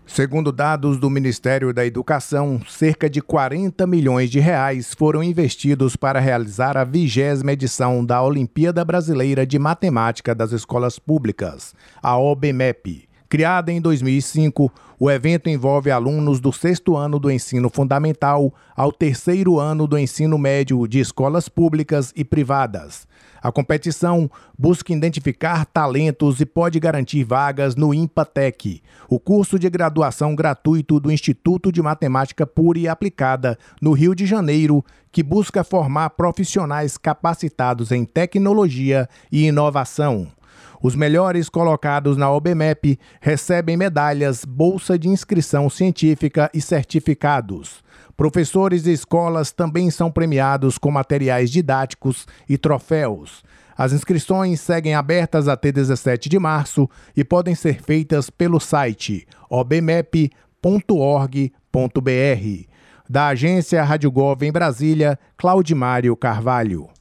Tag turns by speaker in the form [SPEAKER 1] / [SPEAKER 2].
[SPEAKER 1] Segundo dados do Ministério da Educação, cerca de 40 milhões de reais foram investidos para realizar a 20ª edição da Olimpíada Brasileira de Matemática das Escolas Públicas, a OBMEP. Criada em 2005, o evento envolve alunos do 6º ano do ensino fundamental ao 3º ano do ensino médio de escolas públicas e privadas. A competição busca identificar talentos e pode garantir vagas no IMPATEC, o curso de graduação gratuito do Instituto de Matemática Pura e Aplicada, no Rio de Janeiro, que busca formar profissionais capacitados em tecnologia e inovação. Os melhores colocados na OBMEP recebem medalhas, bolsa de inscrição científica e certificados. Professores e escolas também são premiados com materiais didáticos e troféus. As inscrições seguem abertas até 17 de março e podem ser feitas pelo site obmep.org.br. Da agência Rádio Gov em Brasília, Claudimário Carvalho.